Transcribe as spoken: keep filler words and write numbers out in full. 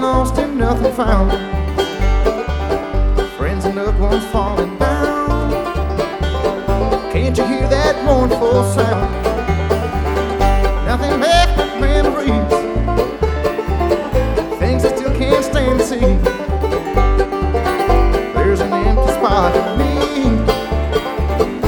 lost and nothing found. Friends and loved ones falling down. Can't you hear that mournful sound? Nothing left but memories, things I still can't stand to see.